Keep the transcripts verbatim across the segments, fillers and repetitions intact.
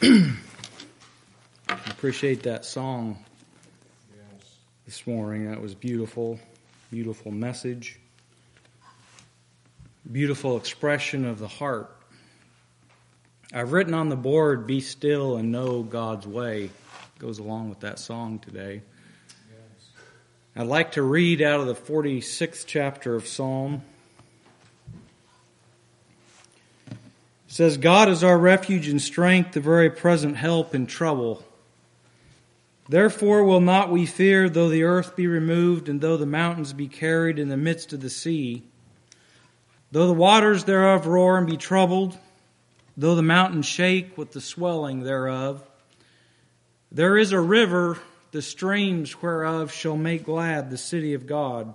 Appreciate that song this morning. That was beautiful, beautiful message, beautiful expression of the heart. I've written on the board, "Be still and know God's way." Goes along with that song today. Yes. I'd like to read out of the forty-sixth chapter of Psalm. It says, "God is our refuge and strength, the very present help in trouble. Therefore will not we fear, though the earth be removed, and though the mountains be carried in the midst of the sea. Though the waters thereof roar and be troubled, though the mountains shake with the swelling thereof. There is a river, the streams whereof shall make glad the city of God,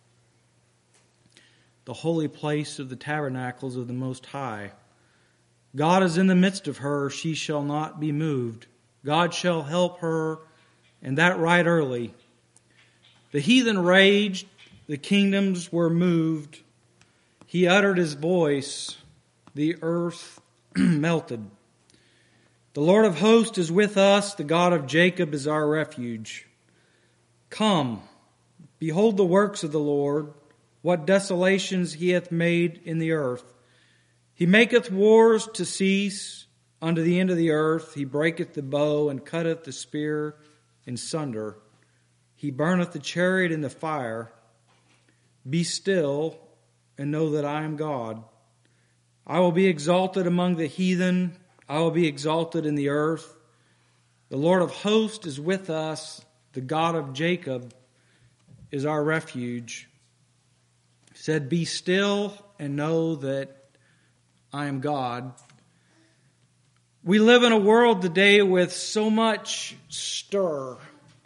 the holy place of the tabernacles of the Most High. God is in the midst of her, she shall not be moved. God shall help her, and that right early. The heathen raged, the kingdoms were moved. He uttered his voice, the earth melted. The Lord of hosts is with us, the God of Jacob is our refuge. Come, behold the works of the Lord, what desolations he hath made in the earth. He maketh wars to cease unto the end of the earth. He breaketh the bow and cutteth the spear in sunder. He burneth the chariot in the fire. Be still and know that I am God. I will be exalted among the heathen. I will be exalted in the earth. The Lord of hosts is with us. The God of Jacob is our refuge." He said, "Be still and know that I am God." We live in a world today with so much stir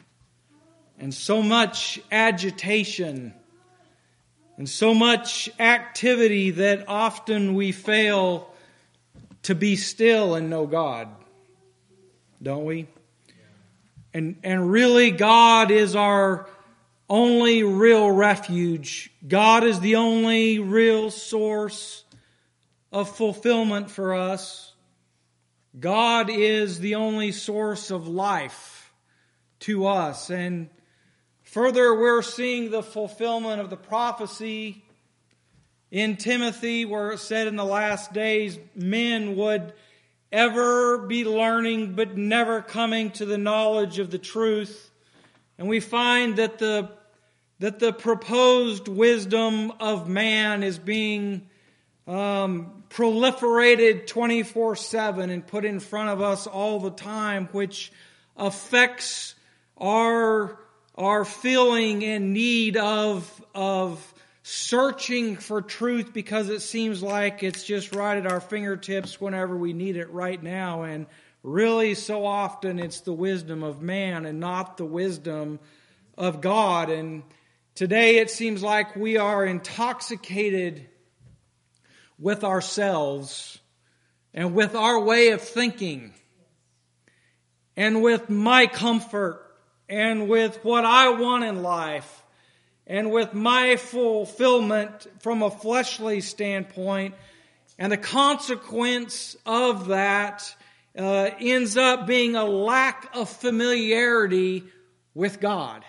and so much agitation and so much activity that often we fail to be still and know God, don't we? And and really, God is our only real refuge. God is the only real source of fulfillment for us. God is the only source of life to us. And further, we're seeing the fulfillment of the prophecy in Timothy, where it said in the last days, men would ever be learning but never coming to the knowledge of the truth. And we find that the that the proposed wisdom of man is being um, proliferated twenty-four seven and put in front of us all the time, which affects our our feeling and need of of searching for truth, because it seems like it's just right at our fingertips whenever we need it right now. And really, so often it's the wisdom of man and not the wisdom of God. And today it seems like we are intoxicated with ourselves and with our way of thinking and with my comfort and with what I want in life and with my fulfillment from a fleshly standpoint. And the consequence of that uh, ends up being a lack of familiarity with God.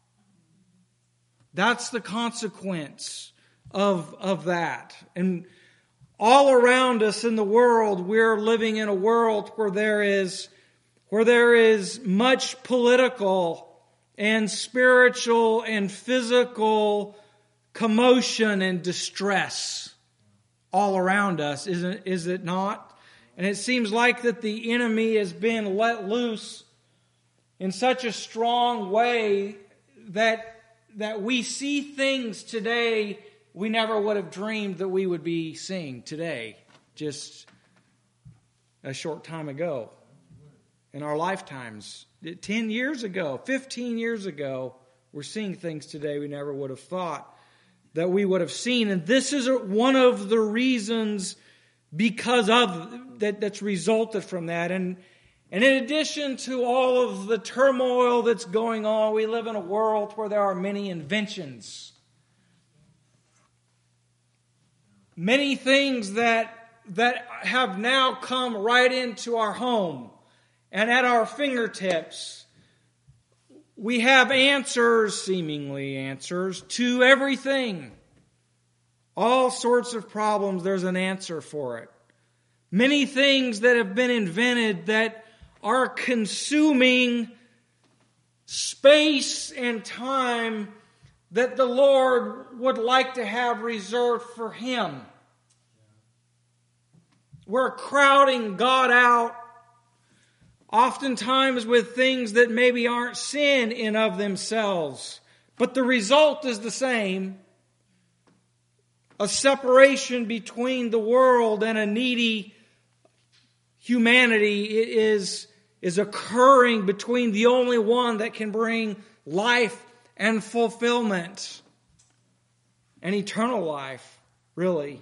That's the consequence of, of that. And all around us in the world, we're living in a world where there is, where there is much political and spiritual and physical commotion and distress all around us, isn't is it not? And it seems like that the enemy has been let loose in such a strong way that that we see things today we never would have dreamed that we would be seeing today, just a short time ago in our lifetimes. Ten years ago, fifteen years ago, we're seeing things today we never would have thought that we would have seen. And this is one of the reasons because of that that's resulted from that. And, and in addition to all of the turmoil that's going on, we live in a world where there are many inventions. Many things that that have now come right into our home. and at our fingertips. We have answers, seemingly answers, to everything. All sorts of problems, there's an answer for it. Many things that have been invented that are consuming space and time that the Lord would like to have reserved for Him. We're crowding God out, oftentimes with things that maybe aren't sin in of themselves. But the result is the same. A separation between the world and a needy humanity is, is occurring between the only one that can bring life and fulfillment and eternal life, really.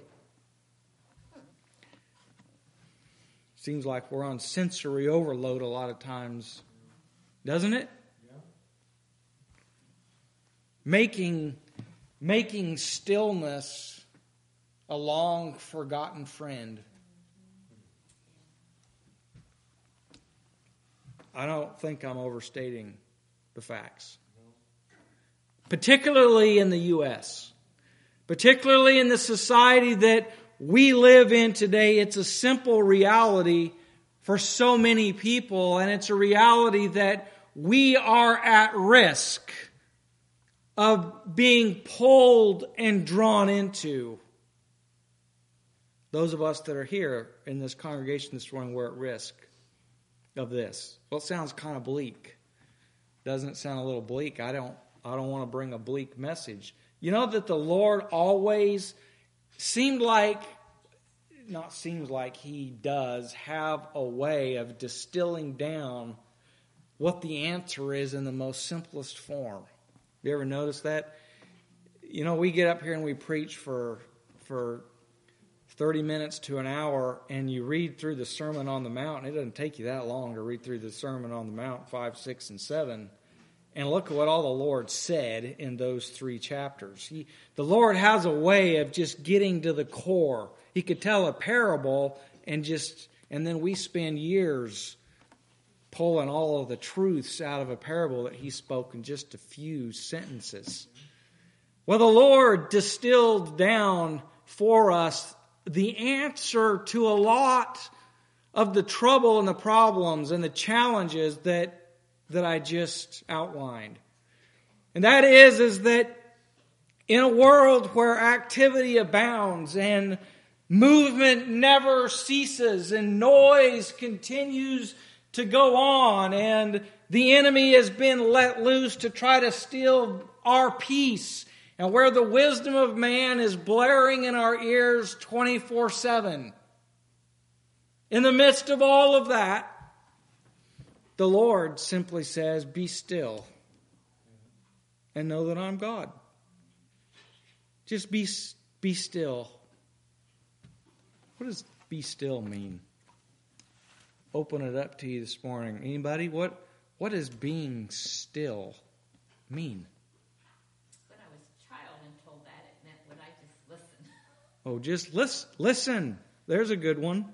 Seems like we're on sensory overload a lot of times, doesn't it? Yeah. Making, making stillness a long forgotten friend. I don't think I'm overstating the facts. Particularly in the U S Particularly in the society that we live in today, it's a simple reality for so many people, and it's a reality that we are at risk of being pulled and drawn into. Those of us that are here in this congregation this morning, we're at risk of this. Well, it sounds kind of bleak. Doesn't it sound a little bleak? I don't I don't want to bring a bleak message. You know that the Lord always seemed like, not seems like, He does have a way of distilling down what the answer is in the most simplest form. You ever notice that? You know, we get up here and we preach for for thirty minutes to an hour, and you read through the Sermon on the Mount. It doesn't take you that long to read through the Sermon on the Mount, five, six, and seven. And look at what all the Lord said in those three chapters. He, the Lord has a way of just getting to the core. He could tell a parable and just, and then we spend years pulling all of the truths out of a parable that He spoke in just a few sentences. Well, the Lord distilled down for us the answer to a lot of the trouble and the problems and the challenges that that I just outlined. And that is, is that in a world where activity abounds and movement never ceases and noise continues to go on and the enemy has been let loose to try to steal our peace, and where the wisdom of man is blaring in our ears twenty-four seven. In the midst of all of that, the Lord simply says, be still and know that I'm God. Just be, be still. What does be still mean? Open it up to you this morning. Anybody? What, what does being still mean? When I was a child and told that, it meant would I just listen? Oh, just listen. Listen. There's a good one.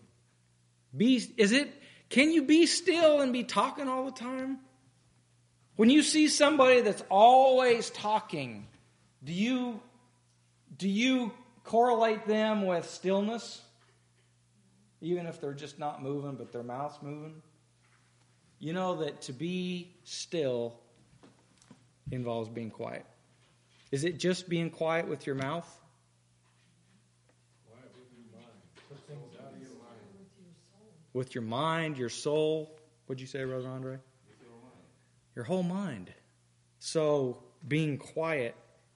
Be, is it... Can you be still and be talking all the time? When you see somebody that's always talking, do you do you correlate them with stillness? Even if they're just not moving, but their mouth's moving? You know that to be still involves being quiet. Is it just being quiet with your mouth? With your mind, your soul. What'd you say, Brother Andre? With your mind. Your whole mind. So, being quiet.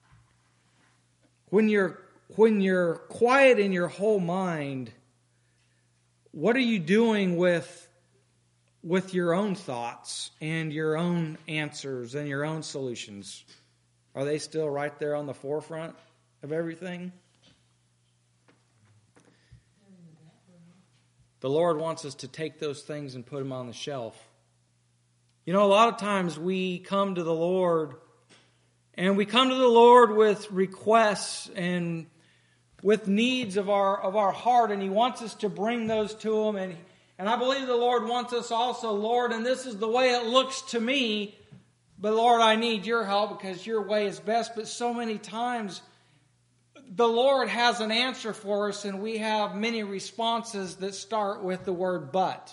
When you're when you're quiet in your whole mind, what are you doing with with your own thoughts and your own answers and your own solutions? Are they still right there on the forefront of everything? The Lord wants us to take those things and put them on the shelf. You know, a lot of times we come to the Lord, and we come to the Lord with requests and with needs of our of our heart, and He wants us to bring those to Him, and And I believe the Lord wants us also, Lord, and this is the way it looks to me, but Lord, I need your help because your way is best. But so many times, the Lord has an answer for us, and we have many responses that start with the word but.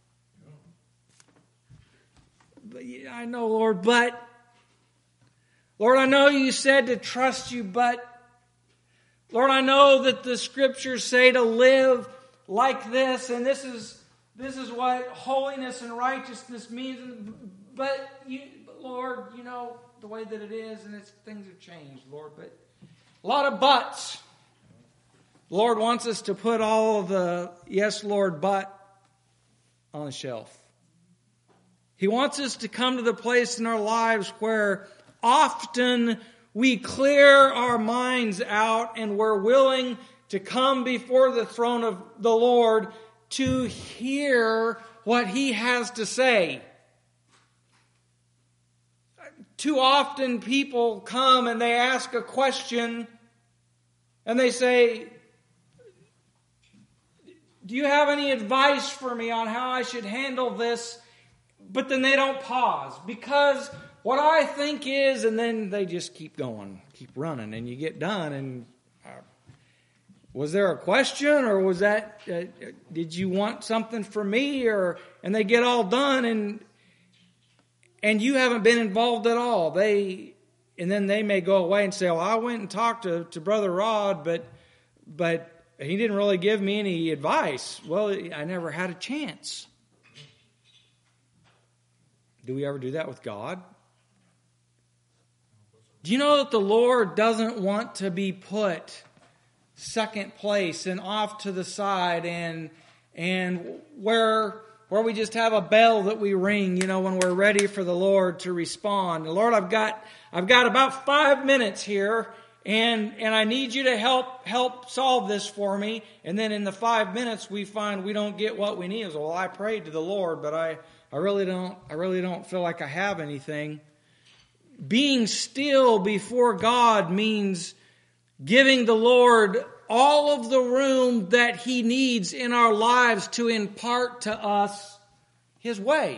But I know, Lord, but. Lord, I know you said to trust you, but. Lord, I know that the scriptures say to live like this, and this is this is what holiness and righteousness means. But, you, but Lord, you know the way that it is, and it's, things have changed, Lord. But a lot of buts. The Lord wants us to put all of the yes, Lord, but on the shelf. He wants us to come to the place in our lives where often we clear our minds out and we're willing to come before the throne of the Lord to hear what He has to say. Too often people come and they ask a question and they say, do you have any advice for me on how I should handle this? But then they don't pause because what I think is, and then they just keep going, keep running, and you get done. And uh, was there a question, or was that, uh, did you want something from me? Or and they get all done, and and you haven't been involved at all. They and then they may go away and say, "Well, I went and talked to, to Brother Rod, but but he didn't really give me any advice." Well, I never had a chance. Do we ever do that with God? Do you know that the Lord doesn't want to be put second place and off to the side and and where where we just have a bell that we ring, you know, when we're ready for the Lord to respond. Lord, I've got I've got about five minutes here, and and I need you to help help solve this for me. And then in the five minutes we find we don't get what we need. So, well, I prayed to the Lord, but I, I really don't I really don't feel like I have anything. Being still before God means giving the Lord all of the room that He needs in our lives to impart to us His way.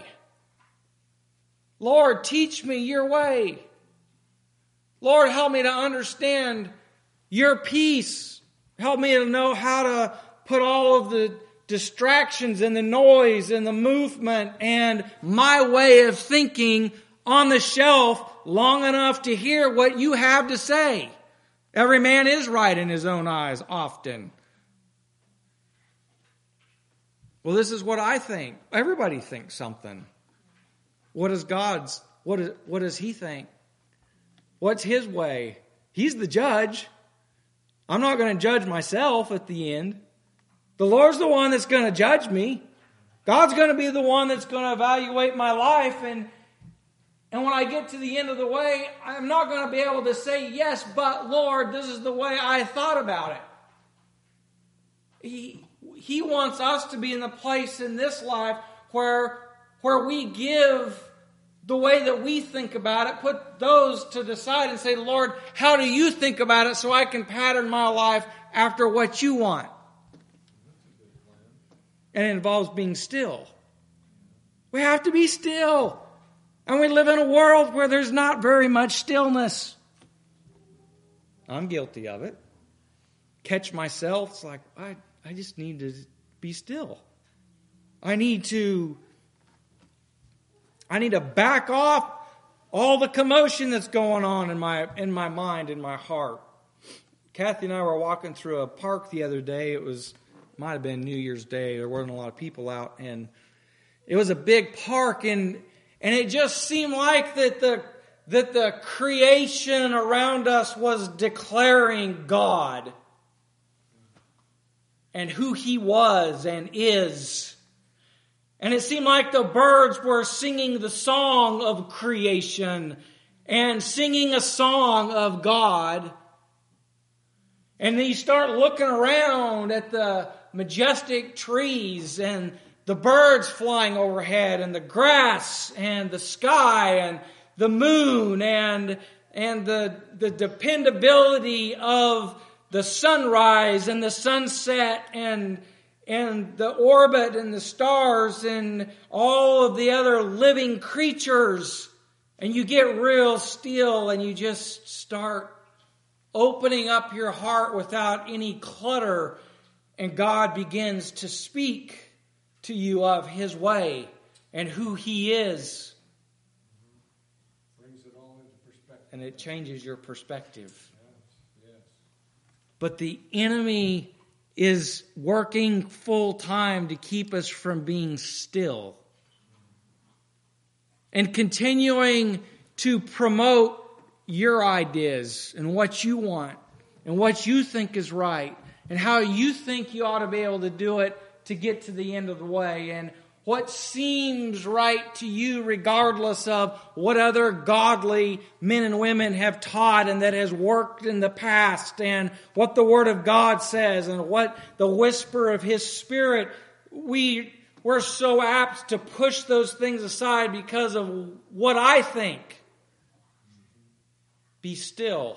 Lord, teach me your way. Lord, help me to understand your peace. Help me to know how to put all of the distractions and the noise and the movement and my way of thinking on the shelf long enough to hear what you have to say. Every man is right in his own eyes often. Well, this is what I think. Everybody thinks something. What is God's? What is, what does He think? What's His way? He's the judge. I'm not going to judge myself at the end. The Lord's the one that's going to judge me. God's going to be the one that's going to evaluate my life, and And when I get to the end of the way, I'm not going to be able to say, yes, but Lord, this is the way I thought about it. He, he wants us to be in the place in this life where, where we give the way that we think about it, put those to the side and say, Lord, how do you think about it so I can pattern my life after what you want? And it involves being still. We have to be still. And we live in a world where there's not very much stillness. I'm guilty of it. Catch myself. It's like, I, I just need to be still. I need to, I need to back off all the commotion that's going on in my, in my mind, in my heart. Kathy and I were walking through a park the other day. It was, might have been New Year's Day. There weren't a lot of people out. And it was a big park, and And it just seemed like that the, that the creation around us was declaring God and who He was and is. And it seemed like the birds were singing the song of creation and singing a song of God. And then you start looking around at the majestic trees and the birds flying overhead, and the grass, and the sky, and the moon, and and the the dependability of the sunrise and the sunset, and and the orbit and the stars and all of the other living creatures. And you get real still and you just start opening up your heart without any clutter. And God begins to speak to you of His way and who He is. Brings it all into perspective. And it changes your perspective. Yes, yes. But the enemy is working full time to keep us from being still. And continuing to promote your ideas and what you want and what you think is right and how you think you ought to be able to do it to get to the end of the way, and what seems right to you regardless of what other godly men and women have taught and that has worked in the past, and what the Word of God says and what the whisper of His Spirit. We, we're so apt to push those things aside because of what I think. Be still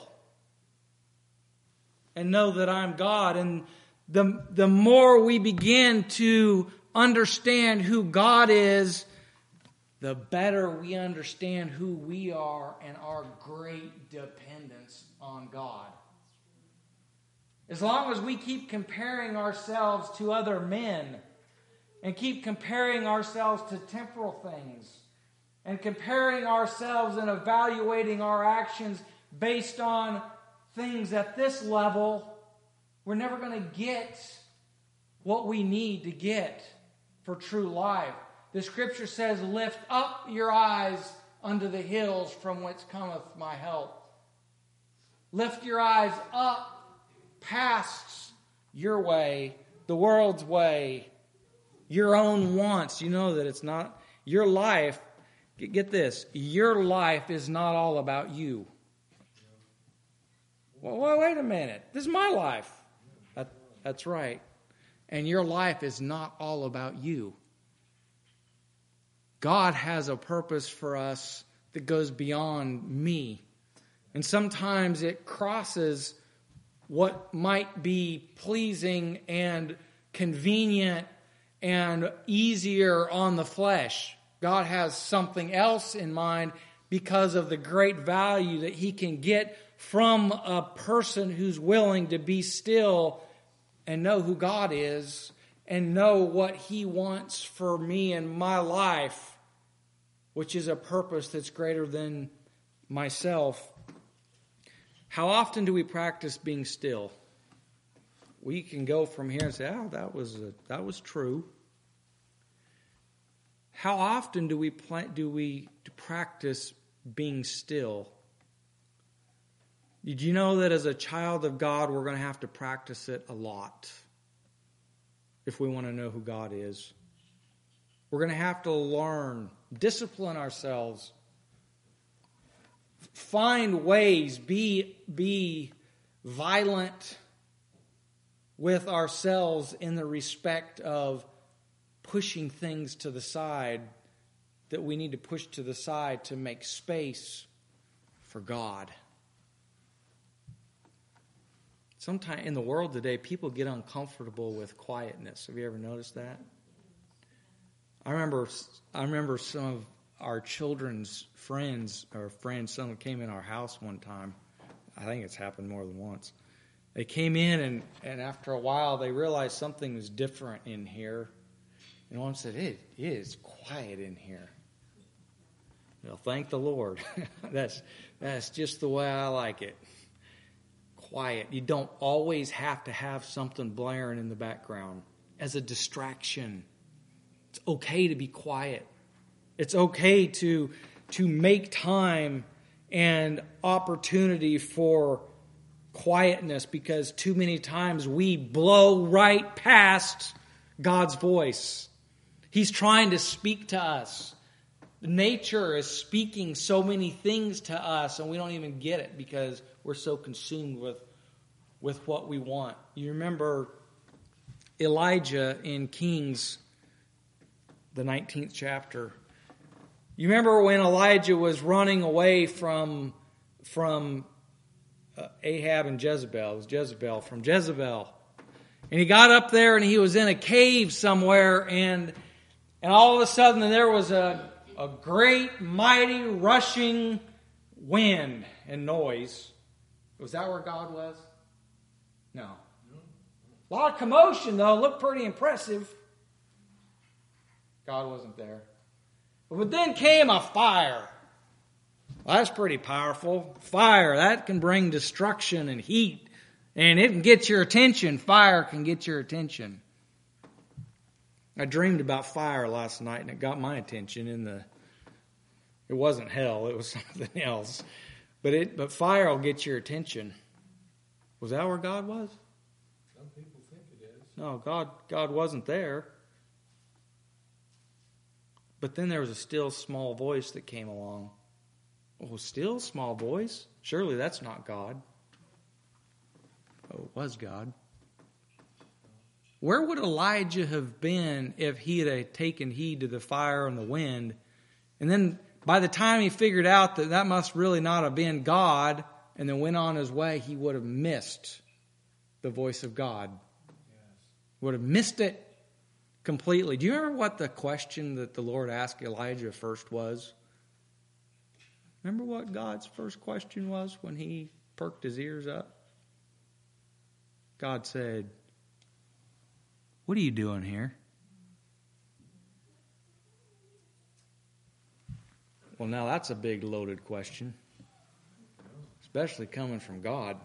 and know that I'm God. And the, the more we begin to understand who God is, the better we understand who we are and our great dependence on God. As long as we keep comparing ourselves to other men and keep comparing ourselves to temporal things and comparing ourselves and evaluating our actions based on things at this level, we're never going to get what we need to get for true life. The Scripture says, lift up your eyes unto the hills from whence cometh my help. Lift your eyes up past your way, the world's way, your own wants. You know that it's not your life. Get this. Your life is not all about you. Well, wait a minute. This is my life. That, that's right. And your life is not all about you. God has a purpose for us that goes beyond me. And sometimes it crosses what might be pleasing and convenient and easier on the flesh. God has something else in mind because of the great value that He can get from a person who's willing to be still and know who God is and know what He wants for me and my life, which is a purpose that's greater than myself. How often do we practice being still? We can go from here and say, oh, that was a, that was true. How often do we pl- do we practice being still? Did you know that as a child of God, we're going to have to practice it a lot if we want to know who God is? We're going to have to learn, discipline ourselves, find ways, be, be violent with ourselves in the respect of pushing things to the side that we need to push to the side to make space for God. Sometimes in the world today, people get uncomfortable with quietness. Have you ever noticed that? I remember, I remember some of our children's friends, or friends, someone came in our house one time. I think it's happened more than once. They came in, and, and after a while, they realized something was different in here. And one said, it is quiet in here. Well, thank the Lord. that's that's just the way I like it. Quiet. You don't always have to have something blaring in the background as a distraction. It's okay to be quiet. It's okay to, to make time and opportunity for quietness, because too many times we blow right past God's voice. He's trying to speak to us. Nature is speaking so many things to us, and we don't even get it because we're so consumed with, with what we want. You remember Elijah in Kings, the nineteenth chapter. You remember when Elijah was running away from, from uh, Ahab and Jezebel. It was Jezebel, from Jezebel. And he got up there and he was in a cave somewhere, and and all of a sudden there was a, a great, mighty, rushing wind and noise. Was that where God was? No. A lot of commotion, though. Looked pretty impressive. God wasn't there. But then came a fire. Well, that's pretty powerful. Fire, that can bring destruction and heat. And it can get your attention. Fire can get your attention. I dreamed about fire last night, and it got my attention. In the, it wasn't hell; it was something else. But it, but fire will get your attention. Was that where God was? Some people think it is. No, God, God wasn't there. But then there was a still small voice that came along. Oh, still small voice? Surely that's not God. Oh, it was God. Where would Elijah have been if he had taken heed to the fire and the wind? And then by the time he figured out that that must really not have been God and then went on his way, he would have missed the voice of God. Yes. Would have missed it completely. Do you remember what the question that the Lord asked Elijah first was? Remember what God's first question was when he perked his ears up? God said, "What are you doing here?" Well, now that's a big loaded question, especially coming from God.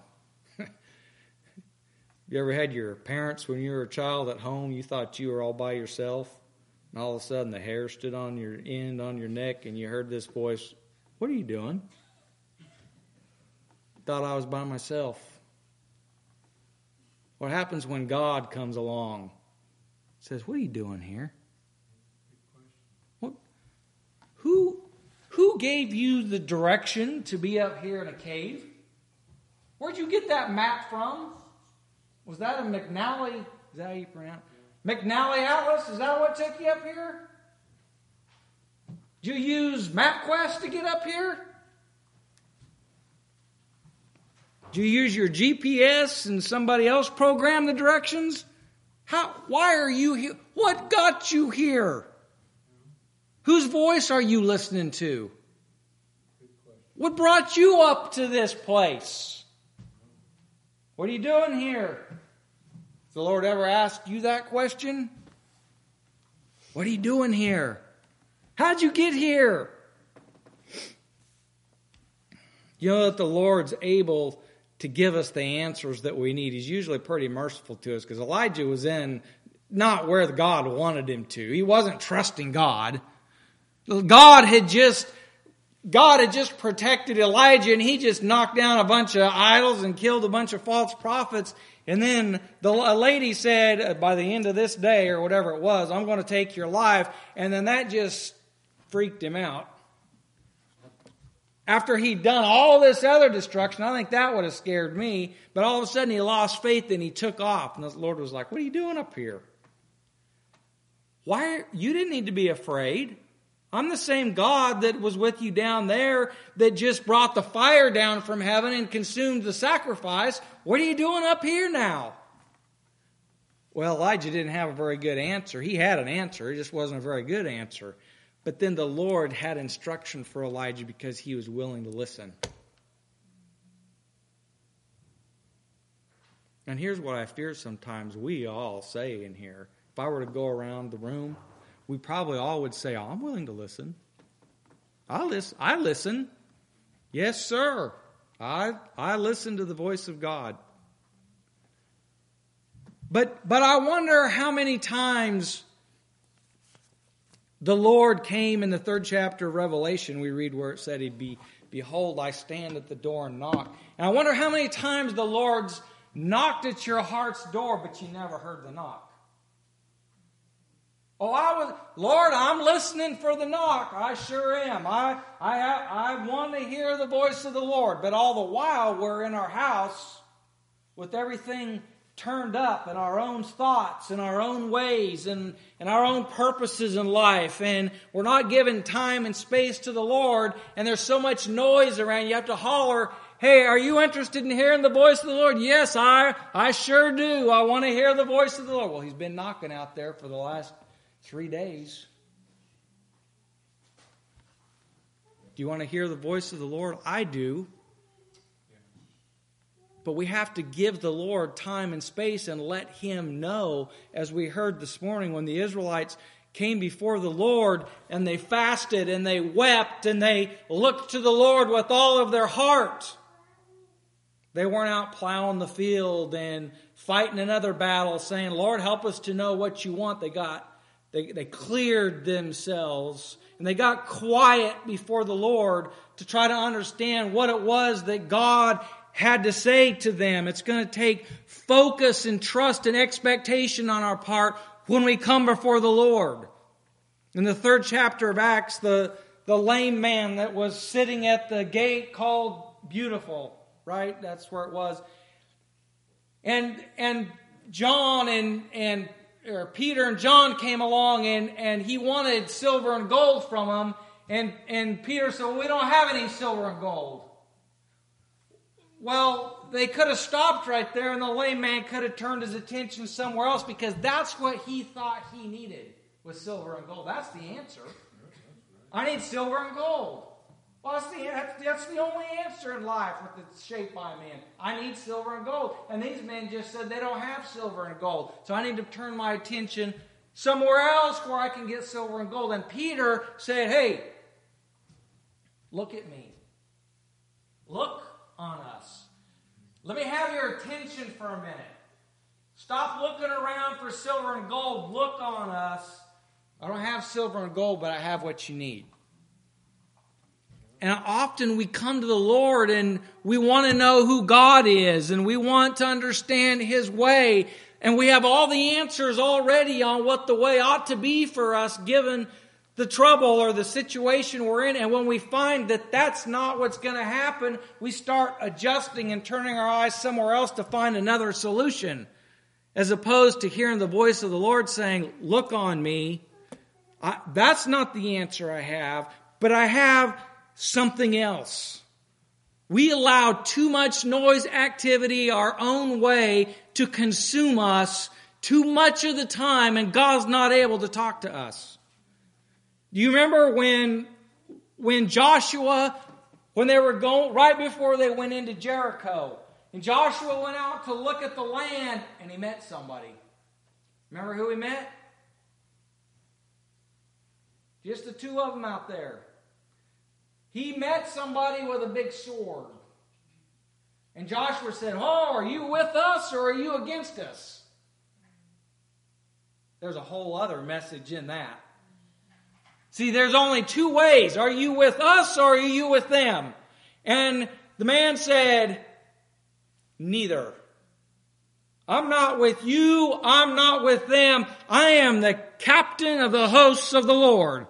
You ever had your parents when you were a child at home, you thought you were all by yourself, and all of a sudden the hair stood on your end, on your neck, and you heard this voice, "What are you doing?" Thought I was by myself. What happens when God comes along? Says, "What are you doing here?" What? Who, who gave you the direction to be up here in a cave? Where'd you get that map from? Was that a McNally? Is that how you pronounce it? McNally Atlas? Is that what took you up here? Did you use MapQuest to get up here? Did you use your G P S and somebody else program the directions? How? Why are you here? What got you here? Whose voice are you listening to? What brought you up to this place? What are you doing here? Has the Lord ever asked you that question? What are you doing here? How'd you get here? You know that the Lord's able to give us the answers that we need. He's usually pretty merciful to us, because Elijah was in not where God wanted him to. He wasn't trusting God. God had just God had just protected Elijah, and he just knocked down a bunch of idols and killed a bunch of false prophets. And then the a lady said, by the end of this day, or whatever it was, "I'm going to take your life." And then that just freaked him out. After he'd done all this other destruction, I think that would have scared me. But all of a sudden he lost faith and he took off. And the Lord was like, "What are you doing up here? Why? You didn't need to be afraid. I'm the same God that was with you down there, that just brought the fire down from heaven and consumed the sacrifice. What are you doing up here now?" Well, Elijah didn't have a very good answer. He had an answer. It just wasn't a very good answer. But then the Lord had instruction for Elijah because he was willing to listen. And here's what I fear sometimes we all say in here. If I were to go around the room, we probably all would say, "Oh, I'm willing to listen. I listen. I listen. Yes, sir. I I listen to the voice of God." But but I wonder how many times the Lord came in the third chapter of Revelation. We read where it said he'd be, "Behold, I stand at the door and knock." And I wonder how many times the Lord's knocked at your heart's door, but you never heard the knock. Oh, I was, "Lord, I'm listening for the knock. I sure am. I, I, I want to hear the voice of the Lord." But all the while, we're in our house with everything turned up, and our own thoughts and our own ways and, and our own purposes in life. And we're not giving time and space to the Lord. And there's so much noise around. You have to holler Hey, are you interested in hearing the voice of the Lord? Yes, I, I sure do. I want to hear the voice of the Lord. Well, he's been knocking out there for the last three days. Do you want to hear the voice of the Lord? I do. But we have to give the Lord time and space and let Him know, as we heard this morning when the Israelites came before the Lord and they fasted and they wept and they looked to the Lord with all of their heart. They weren't out plowing the field and fighting another battle saying, Lord, help us to know what you want. They got, they, they cleared themselves and they got quiet before the Lord to try to understand what it was that God had to say to them. It's going to take focus and trust and expectation on our part when we come before the Lord. In the third chapter of Acts, the, the lame man that was sitting at the gate called Beautiful, right? That's where it was. And and John and and or Peter and John came along and, and he wanted silver and gold from him. And, and Peter said, well, we don't have any silver and gold. Well, they could have stopped right there and the lame man could have turned his attention somewhere else because that's what he thought he needed was silver and gold. That's the answer. I need silver and gold. Well, that's the, that's the only answer in life with the shaped by man. I need silver and gold. And these men just said they don't have silver and gold. So I need to turn my attention somewhere else where I can get silver and gold. And Peter said, hey, look at me. Look on us. Let me have your attention for a minute. Stop looking around for silver and gold. Look on us. I don't have silver and gold, but I have what you need. And often we come to the Lord and we want to know who God is and we want to understand His way. And we have all the answers already on what the way ought to be for us given the trouble or the situation we're in. And when we find that that's not what's going to happen, we start adjusting and turning our eyes somewhere else to find another solution. As opposed to hearing the voice of the Lord saying, look on me. I, that's not the answer I have, but I have something else. We allow too much noise, activity, our own way to consume us too much of the time, and God's not able to talk to us. Do you remember when, when Joshua, when they were going, right before they went into Jericho, and Joshua went out to look at the land, and he met somebody. Remember who he met? Just the two of them out there. He met somebody with a big sword. And Joshua said, oh, are you with us or are you against us? There's a whole other message in that. See, there's only two ways. Are you with us or are you with them? And the man said, neither. I'm not with you. I'm not with them. I am the captain of the hosts of the Lord.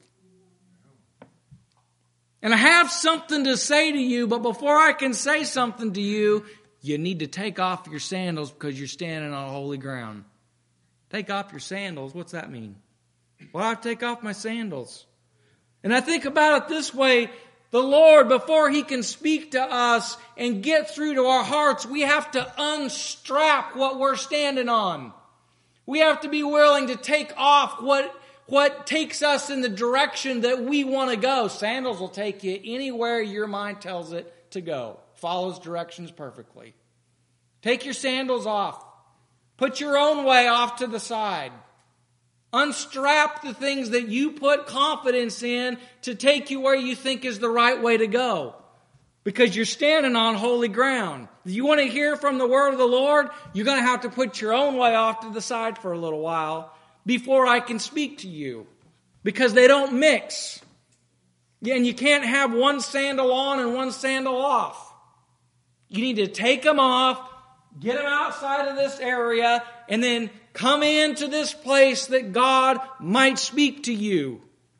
And I have something to say to you, but before I can say something to you, you need to take off your sandals because you're standing on holy ground. Take off your sandals. What's that mean? Well, I have to take off my sandals. And I think about it this way. The Lord, before He can speak to us and get through to our hearts, we have to unstrap what we're standing on. We have to be willing to take off what What takes us in the direction that we want to go. Sandals will take you anywhere your mind tells it to go. Follows directions perfectly. Take your sandals off. Put your own way off to the side. Unstrap the things that you put confidence in to take you where you think is the right way to go. Because you're standing on holy ground. If you want to hear from the word of the Lord, you're going to have to put your own way off to the side for a little while before I can speak to you. Because they don't mix. And you can't have one sandal on and one sandal off. You need to take them off, get them outside of this area, and then come into this place that God might speak to you.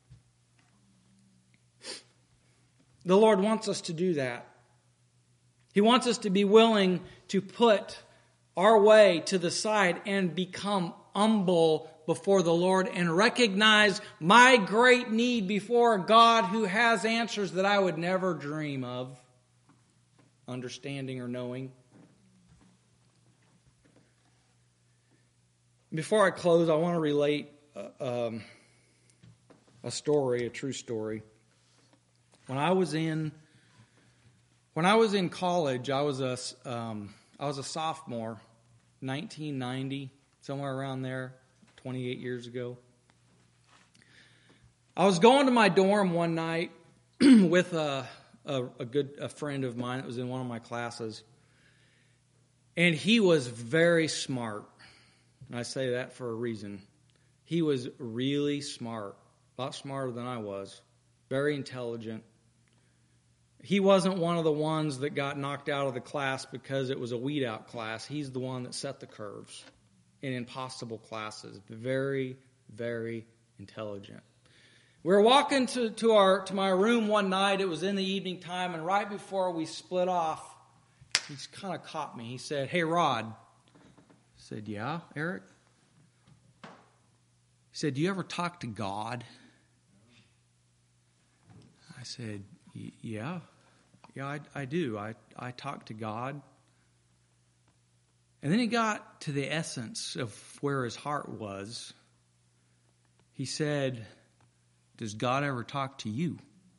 The Lord wants us to do that. He wants us to be willing to put our way to the side and become humble before the Lord and recognize my great need before a God who has answers that I would never dream of. understanding or knowing. Before I close, I want to relate uh, um, a story, a true story. When I was in when I was in college, I was a um, I was a sophomore, nineteen ninety, somewhere around there, twenty-eight years ago. I was going to my dorm one night with a, a, a good a friend of mine that was in one of my classes, and he was very smart. And I say that for a reason. He was really smart, a lot smarter than I was, very intelligent. He wasn't one of the ones that got knocked out of the class because it was a weed out class. He's the one that set the curves in impossible classes. Very, very intelligent. We were walking to, to our to my room one night. It was in the evening time, and right before we split off, he kind of caught me. He said, "Hey, Rod." I said, "Yeah, Eric?" He said, "Do you ever talk to God?" I said, "Yeah, yeah, I, I do. I, I talk to God." And then he got to the essence of where his heart was. He said, "Does God ever talk to you?"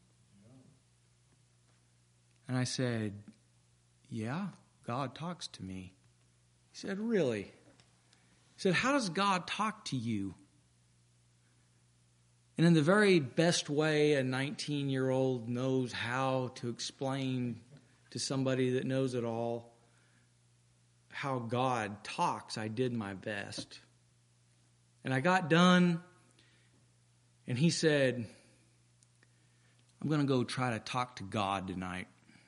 And I said, "Yeah, God talks to me." He said, "Really?" He said, "How does God talk to you?" And in the very best way a nineteen-year-old knows how to explain to somebody that knows it all how God talks, I did my best. And I got done, and he said, "I'm going to go try to talk to God tonight."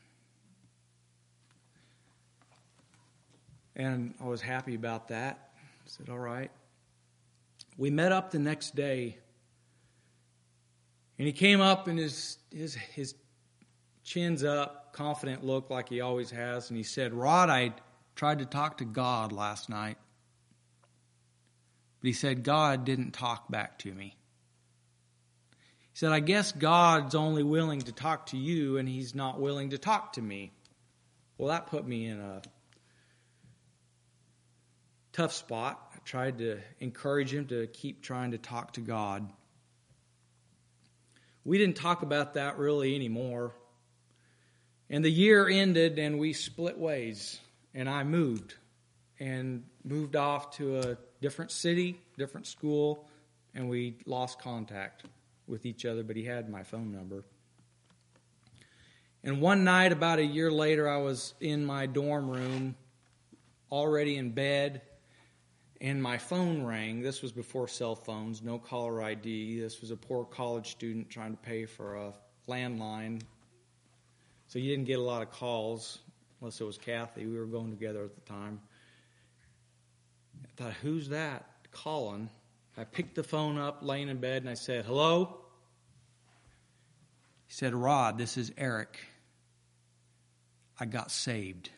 And I was happy about that. I said, "All right." We met up the next day. And he came up and his his his chin's up, confident look like he always has. And he said, "Rod, I tried to talk to God last night. But he said, God didn't talk back to me." He said, "I guess God's only willing to talk to you and he's not willing to talk to me." Well, that put me in a tough spot. I tried to encourage him to keep trying to talk to God. We didn't talk about that really anymore. And the year ended and we split ways. And I moved. And moved off to a different city, different school. And we lost contact with each other, but he had my phone number. And one night, about a year later, I was in my dorm room, already in bed, and my phone rang. This was before cell phones, no caller I D. This was a poor college student trying to pay for a landline. So you didn't get a lot of calls, unless it was Kathy. We were going together at the time. I thought, who's that calling? I picked the phone up, laying in bed, and I said, "Hello?" He said, "Rod, this is Eric. I got saved."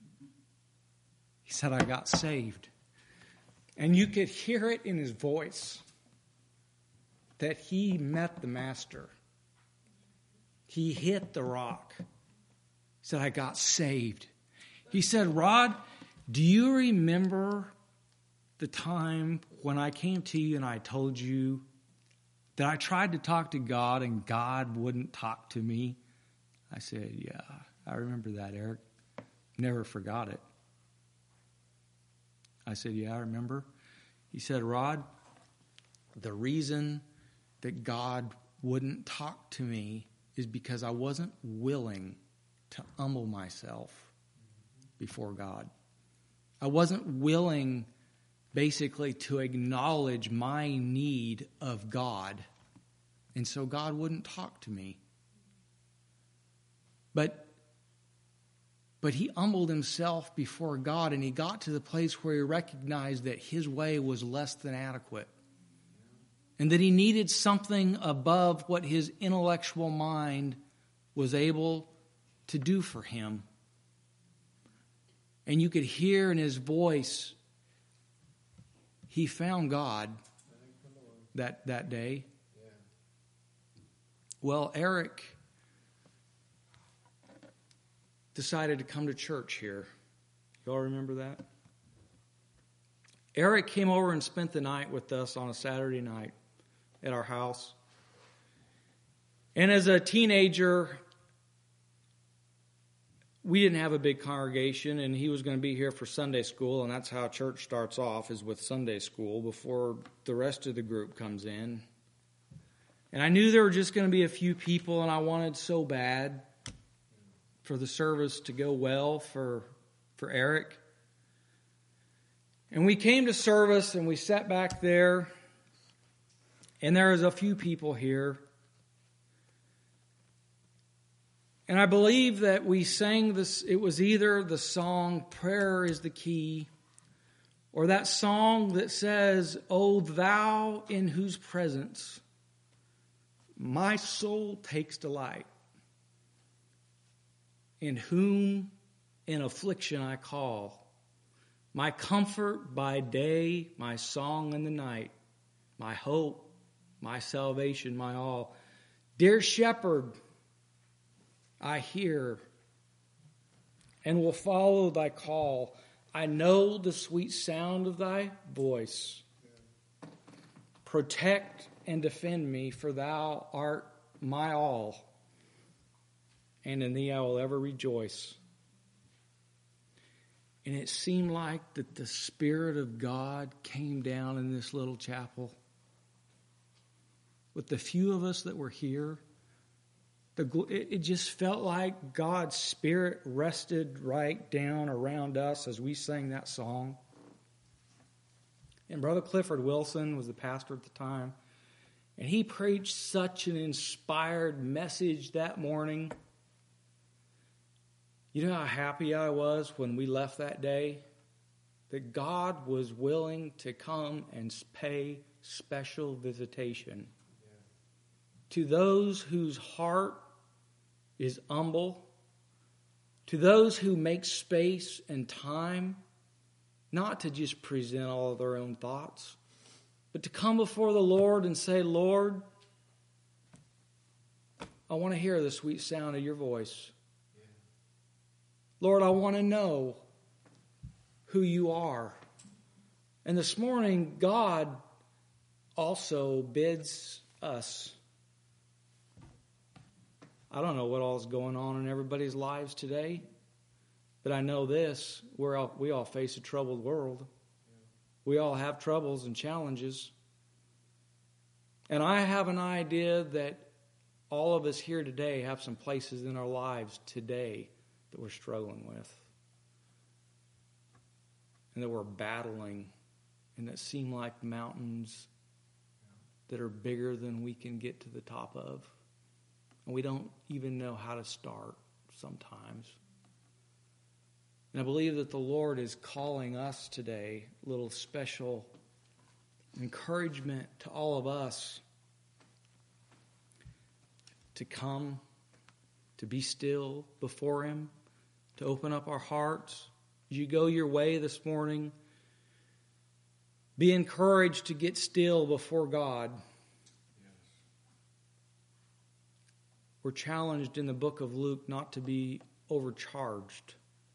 He said, "I got saved." And you could hear it in his voice that he met the Master. He hit the rock. He said, "I got saved." He said, "Rod, do you remember the time when I came to you and I told you that I tried to talk to God and God wouldn't talk to me?" I said, "Yeah, I remember that, Eric. Never forgot it." I said, "Yeah, I remember." He said, "Rod, the reason that God wouldn't talk to me is because I wasn't willing to humble myself before God. I wasn't willing, basically, to acknowledge my need of God. And so God wouldn't talk to me. But But he humbled himself before God, and he got to the place where he recognized that his way was less than adequate, and that he needed something above what his intellectual mind was able to do for him. And you could hear in his voice, he found God that, that day. Well, Eric, decided to come to church here. Y'all remember that? Eric came over and spent the night with us on a Saturday night at our house. And as a teenager, we didn't have a big congregation, and he was going to be here for Sunday school, and that's how church starts off, is with Sunday school before the rest of the group comes in. And I knew there were just going to be a few people, and I wanted so bad for the service to go well for, for Eric. And we came to service, and we sat back there, and there was a few people here. And I believe that we sang this, it was either the song, Prayer is the Key, or that song that says, O thou in whose presence my soul takes delight, in whom in affliction I call, my comfort by day, my song in the night, my hope, my salvation, my all. Dear Shepherd, I hear and will follow thy call. I know the sweet sound of thy voice. Protect and defend me, for thou art my all, and in thee I will ever rejoice. And it seemed like that the Spirit of God came down in this little chapel. With the few of us that were here, The, it just felt like God's Spirit rested right down around us as we sang that song. And Brother Clifford Wilson was the pastor at the time, and he preached such an inspired message that morning. You know how happy I was when we left that day? That God was willing to come and pay special visitation to those whose heart is humble, to those who make space and time, not to just present all of their own thoughts, but to come before the Lord and say, Lord, I want to hear the sweet sound of your voice. Yeah. Lord, I want to know who you are. And this morning, God also bids us. I don't know what all is going on in everybody's lives today, but I know this, we're all, we all face a troubled world. We all have troubles and challenges. And I have an idea that all of us here today have some places in our lives today that we're struggling with, and that we're battling, and that seem like mountains that are bigger than we can get to the top of. And we don't even know how to start sometimes. And I believe that the Lord is calling us today, a little special encouragement to all of us to come, to be still before Him, to open up our hearts. As you go your way this morning, be encouraged to get still before God. We're challenged in the book of Luke not to be overcharged.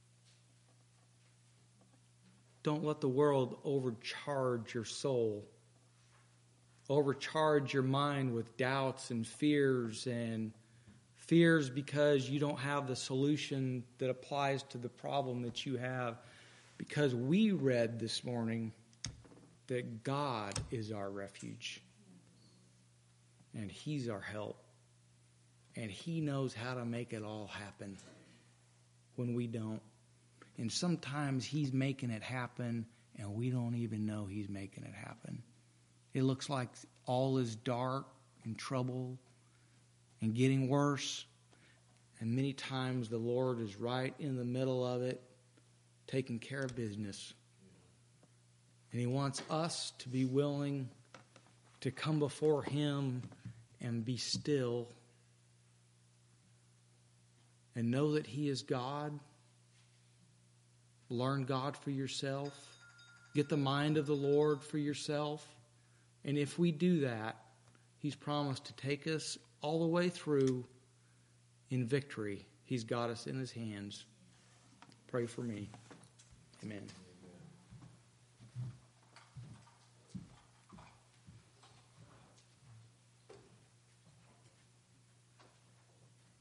Don't let the world overcharge your soul. Overcharge your mind with doubts and fears, and fears because you don't have the solution that applies to the problem that you have. Because we read this morning that God is our refuge, and He's our help. And He knows how to make it all happen when we don't. And sometimes He's making it happen, and we don't even know He's making it happen. It looks like all is dark and trouble and getting worse. And many times the Lord is right in the middle of it, taking care of business. And He wants us to be willing to come before Him and be still and know that He is God. Learn God for yourself. Get the mind of the Lord for yourself. And if we do that, He's promised to take us all the way through in victory. He's got us in His hands. Pray for me. Amen.